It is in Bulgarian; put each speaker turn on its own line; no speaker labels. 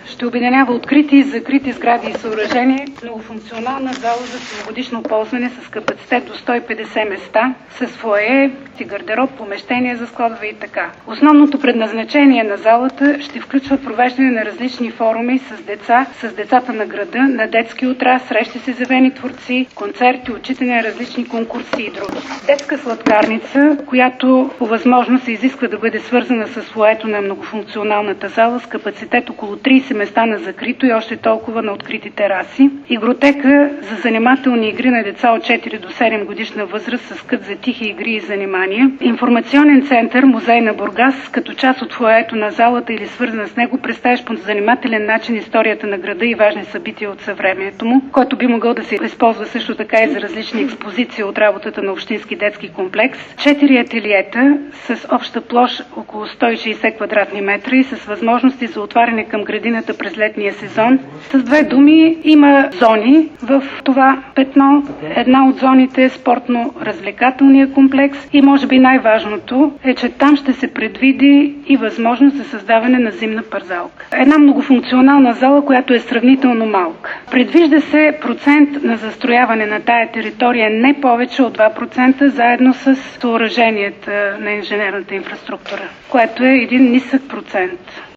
ще обединява открити и закрити сгради и съоръжения, многофункционална зала за целогодишно ползване с капацитет до 150 места, с фоайе, гардероб, помещения за складове и така. Основното предназначение на залата ще включва провеждане на различни форуми с деца, с децата на града, на детски отрас, срещи с изявени творци, концерти, отчитане на различни конкурси и други. Детска сладкарница, която по възможност се изисква да бъде свързана с фоайето на многофункционалната зала с капацитет около 30 места на закрито и още толкова на открити тераси. Игротека за занимателни игри на деца от 4 до 7 годишна възраст с кът за тихи игри и занимания. Информационен център Музей на Бургас, като част от фоайето на залата или свързана с него, представяш по занимателен начин историята на града и важни събития от съвремието му, който би могъл да се използва също така и за различни експозиции от работата на Общински детски комплекс. 4 ателиета с обща площ около 160 квадратни метра и с възможности за отваряне към градината през летния сезон. С две думи, има зони в това петно. Една от зоните е спортно-развлекателния комплекс и може би най-важното е, че там ще се предвиди и възможност за създаване на зимна пързалка. Една многофункционална зала, която е сравнително малка. Предвижда се процент на застрояване на тая територия не повече от 2%, заедно с съоръженията на инженерната инфраструктура, което е един нисък процент.